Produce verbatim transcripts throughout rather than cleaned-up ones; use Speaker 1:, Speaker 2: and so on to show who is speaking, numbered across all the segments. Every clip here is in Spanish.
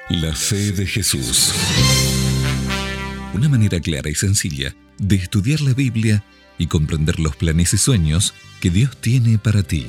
Speaker 1: La fe de Jesús. Una manera clara y sencilla de estudiar la Biblia y comprender los planes y sueños que Dios tiene para ti.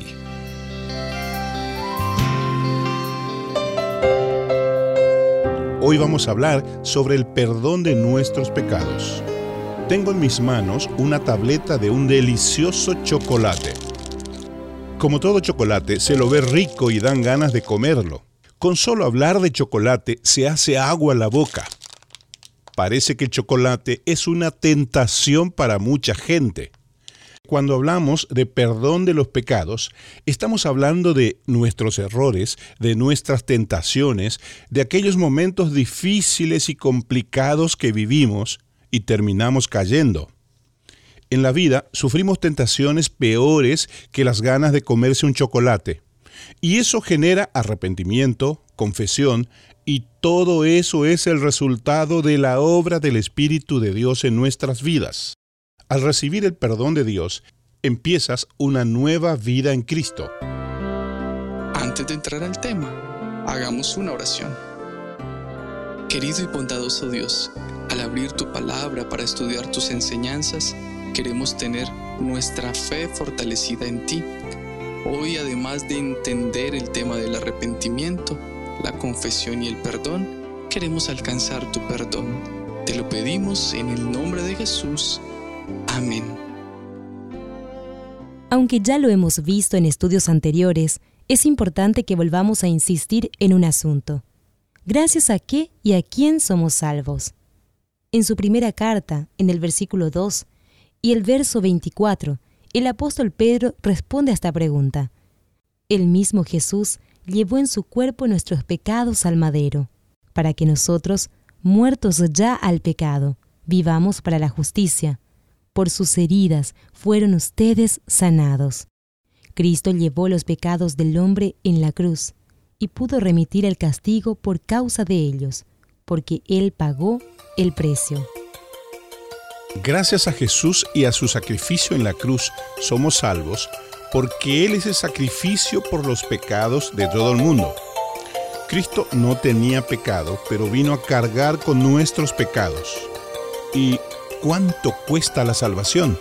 Speaker 2: Hoy vamos a hablar sobre el perdón de nuestros pecados. Tengo en mis manos una tableta de un delicioso chocolate. Como todo chocolate, se lo ve rico y dan ganas de comerlo. Con solo hablar de chocolate se hace agua a la boca. Parece que el chocolate es una tentación para mucha gente. Cuando hablamos de perdón de los pecados, estamos hablando de nuestros errores, de nuestras tentaciones, de aquellos momentos difíciles y complicados que vivimos y terminamos cayendo. En la vida sufrimos tentaciones peores que las ganas de comerse un chocolate. Y eso genera arrepentimiento, confesión, y todo eso es el resultado de la obra del Espíritu de Dios en nuestras vidas. Al recibir el perdón de Dios, empiezas una nueva vida en Cristo.
Speaker 3: Antes de entrar al tema, hagamos una oración. Querido y bondadoso Dios, al abrir tu palabra para estudiar tus enseñanzas, queremos tener nuestra fe fortalecida en ti. Hoy, además de entender el tema del arrepentimiento, la confesión y el perdón, queremos alcanzar tu perdón. Te lo pedimos en el nombre de Jesús. Amén.
Speaker 4: Aunque ya lo hemos visto en estudios anteriores, es importante que volvamos a insistir en un asunto. ¿Gracias a qué y a quién somos salvos? En su primera carta, en el versículo dos y el verso veinticuatro, el apóstol Pedro responde a esta pregunta. El mismo Jesús llevó en su cuerpo nuestros pecados al madero, para que nosotros, muertos ya al pecado, vivamos para la justicia. Por sus heridas fueron ustedes sanados. Cristo llevó los pecados del hombre en la cruz y pudo remitir el castigo por causa de ellos, porque Él pagó el precio.
Speaker 2: Gracias a Jesús y a su sacrificio en la cruz, somos salvos, porque Él es el sacrificio por los pecados de todo el mundo. Cristo no tenía pecado, pero vino a cargar con nuestros pecados. ¿Y cuánto cuesta la salvación?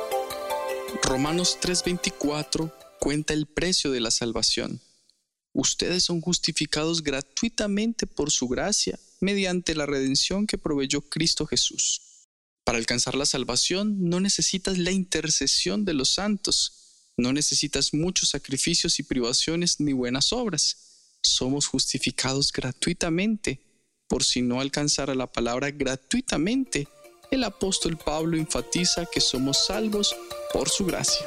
Speaker 3: Romanos tres veinticuatro cuenta el precio de la salvación. Ustedes son justificados gratuitamente por su gracia, mediante la redención que proveyó Cristo Jesús. Para alcanzar la salvación no necesitas la intercesión de los santos, no necesitas muchos sacrificios y privaciones ni buenas obras. Somos justificados gratuitamente. Por si no alcanzara la palabra gratuitamente, el apóstol Pablo enfatiza que somos salvos por su gracia.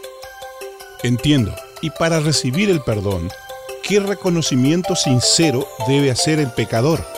Speaker 2: Entiendo. Y para recibir el perdón, ¿qué reconocimiento sincero debe hacer el pecador?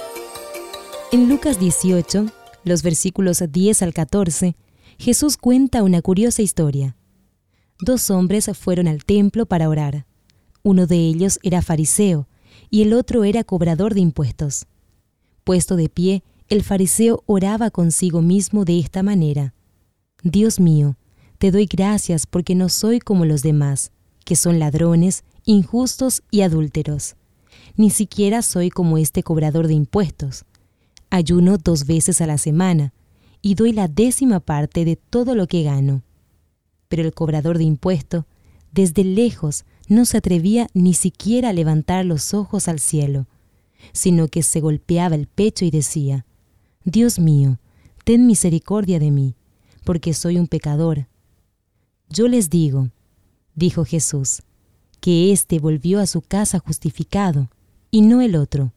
Speaker 4: En Lucas dieciocho, los versículos diez al catorce, Jesús cuenta una curiosa historia. Dos hombres fueron al templo para orar. Uno de ellos era fariseo y el otro era cobrador de impuestos. Puesto de pie, el fariseo oraba consigo mismo de esta manera: Dios mío, te doy gracias porque no soy como los demás, que son ladrones, injustos y adúlteros. Ni siquiera soy como este cobrador de impuestos. Ayuno dos veces a la semana y doy la décima parte de todo lo que gano. Pero el cobrador de impuestos, desde lejos, no se atrevía ni siquiera a levantar los ojos al cielo, sino que se golpeaba el pecho y decía: Dios mío, ten misericordia de mí, porque soy un pecador. Yo les digo, dijo Jesús, que éste volvió a su casa justificado, y no el otro.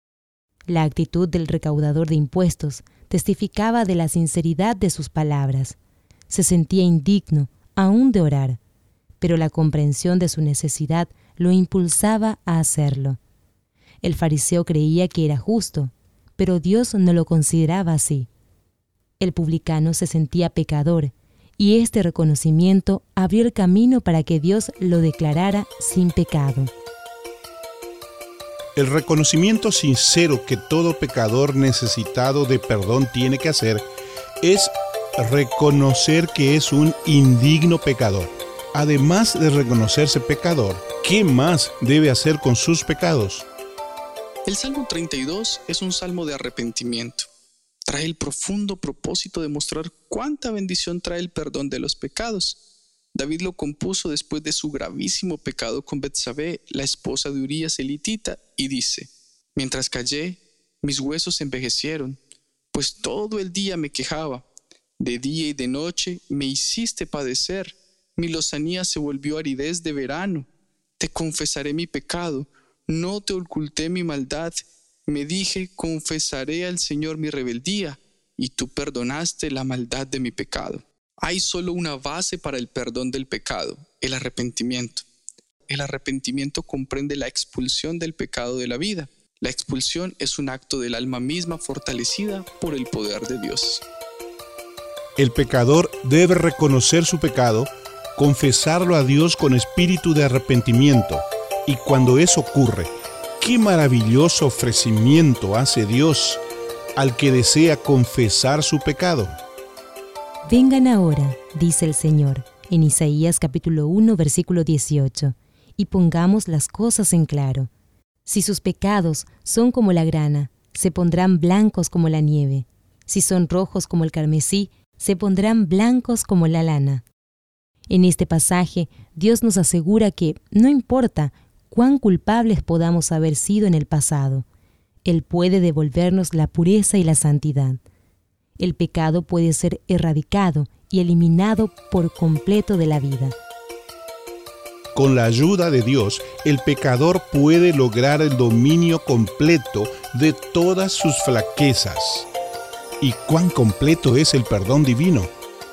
Speaker 4: La actitud del recaudador de impuestos testificaba de la sinceridad de sus palabras. Se sentía indigno aún de orar, pero la comprensión de su necesidad lo impulsaba a hacerlo. El fariseo creía que era justo, pero Dios no lo consideraba así. El publicano se sentía pecador, y este reconocimiento abrió el camino para que Dios lo declarara sin pecado.
Speaker 2: El reconocimiento sincero que todo pecador necesitado de perdón tiene que hacer es reconocer que es un indigno pecador. Además de reconocerse pecador, ¿qué más debe hacer con sus pecados?
Speaker 3: El Salmo treinta y dos es un salmo de arrepentimiento. Trae el profundo propósito de mostrar cuánta bendición trae el perdón de los pecados. David lo compuso después de su gravísimo pecado con Betsabé, la esposa de Urías elitita, y dice: Mientras callé, mis huesos envejecieron, pues todo el día me quejaba. De día y de noche me hiciste padecer, mi lozanía se volvió aridez de verano. Te confesaré mi pecado, no te oculté mi maldad. Me dije, confesaré al Señor mi rebeldía, y tú perdonaste la maldad de mi pecado. Hay solo una base para el perdón del pecado: el arrepentimiento. El arrepentimiento comprende la expulsión del pecado de la vida. La expulsión es un acto del alma misma fortalecida por el poder de Dios.
Speaker 2: El pecador debe reconocer su pecado, confesarlo a Dios con espíritu de arrepentimiento, y cuando eso ocurre, qué maravilloso ofrecimiento hace Dios al que desea confesar su pecado.
Speaker 4: Vengan ahora, dice el Señor, en Isaías capítulo uno, versículo dieciocho, y pongamos las cosas en claro. Si sus pecados son como la grana, se pondrán blancos como la nieve. Si son rojos como el carmesí, se pondrán blancos como la lana. En este pasaje, Dios nos asegura que no importa cuán culpables podamos haber sido en el pasado, Él puede devolvernos la pureza y la santidad. El pecado puede ser erradicado y eliminado por completo de la vida.
Speaker 2: Con la ayuda de Dios, el pecador puede lograr el dominio completo de todas sus flaquezas. ¿Y cuán completo es el perdón divino?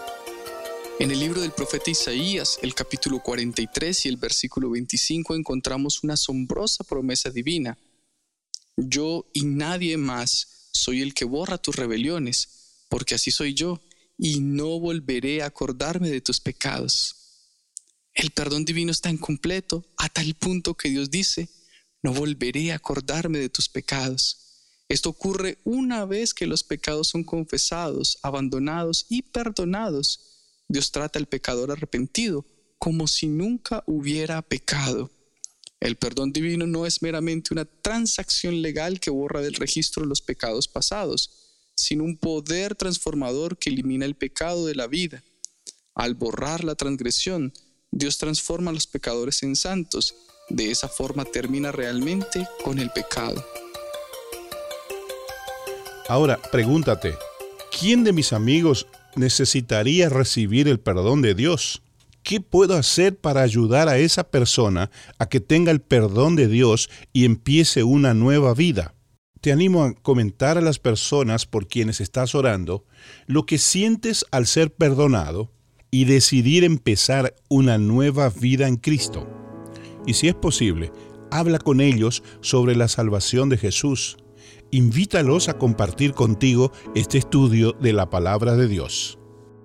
Speaker 3: En el libro del profeta Isaías, el capítulo cuarenta y tres y el versículo veinticinco, encontramos una asombrosa promesa divina. Yo y nadie más soy el que borra tus rebeliones, porque así soy yo, y no volveré a acordarme de tus pecados. El perdón divino es tan completo a tal punto que Dios dice: no volveré a acordarme de tus pecados. Esto ocurre una vez que los pecados son confesados, abandonados y perdonados. Dios trata al pecador arrepentido como si nunca hubiera pecado. El perdón divino no es meramente una transacción legal que borra del registro los pecados pasados, sino un poder transformador que elimina el pecado de la vida. Al borrar la transgresión, Dios transforma a los pecadores en santos. De esa forma termina realmente con el pecado.
Speaker 2: Ahora, pregúntate, ¿quién de mis amigos necesitaría recibir el perdón de Dios? ¿Qué puedo hacer para ayudar a esa persona a que tenga el perdón de Dios y empiece una nueva vida? Te animo a comentar a las personas por quienes estás orando lo que sientes al ser perdonado y decidir empezar una nueva vida en Cristo. Y si es posible, habla con ellos sobre la salvación de Jesús. Invítalos a compartir contigo este estudio de la palabra de Dios.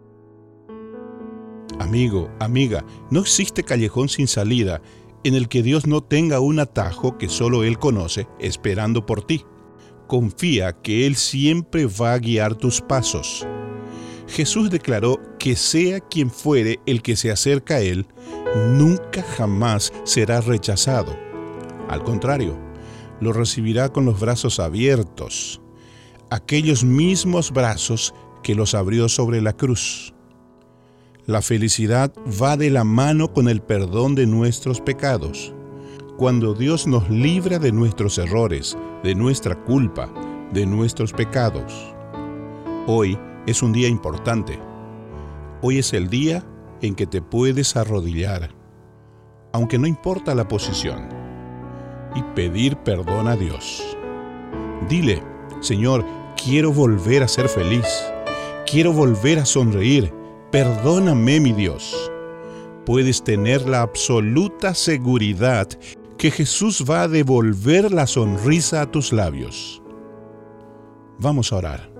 Speaker 2: Amigo, amiga, no existe callejón sin salida en el que Dios no tenga un atajo que solo Él conoce, esperando por ti. Confía que Él siempre va a guiar tus pasos. Jesús declaró que sea quien fuere el que se acerca a Él, nunca jamás será rechazado. Al contrario, lo recibirá con los brazos abiertos, aquellos mismos brazos que los abrió sobre la cruz. La felicidad va de la mano con el perdón de nuestros pecados. Cuando Dios nos libra de nuestros errores, de nuestra culpa, de nuestros pecados. Hoy es un día importante. Hoy es el día en que te puedes arrodillar, aunque no importa la posición, y pedir perdón a Dios. Dile: Señor, quiero volver a ser feliz, quiero volver a sonreír, perdóname, mi Dios. Puedes tener la absoluta seguridad que Jesús va a devolver la sonrisa a tus labios. Vamos a orar.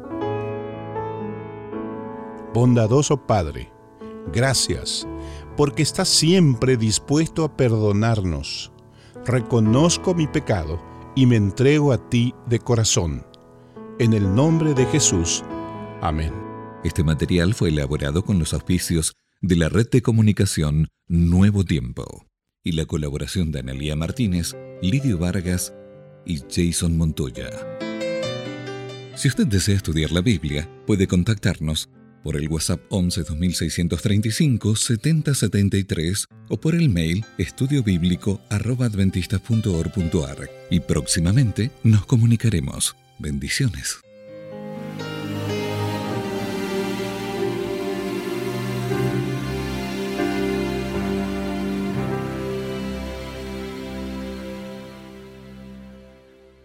Speaker 2: Bondadoso Padre, gracias, porque estás siempre dispuesto a perdonarnos. Reconozco mi pecado y me entrego a ti de corazón. En el nombre de Jesús. Amén.
Speaker 1: Este material fue elaborado con los auspicios de la Red de Comunicación Nuevo Tiempo y la colaboración de Analía Martínez, Lidio Vargas y Jason Montoya. Si usted desea estudiar la Biblia, puede contactarnos por el WhatsApp once dos mil seiscientos treinta y cinco setenta setenta y tres o por el mail estudiobíblico arroba adventistas punto org punto ar y próximamente nos comunicaremos. Bendiciones.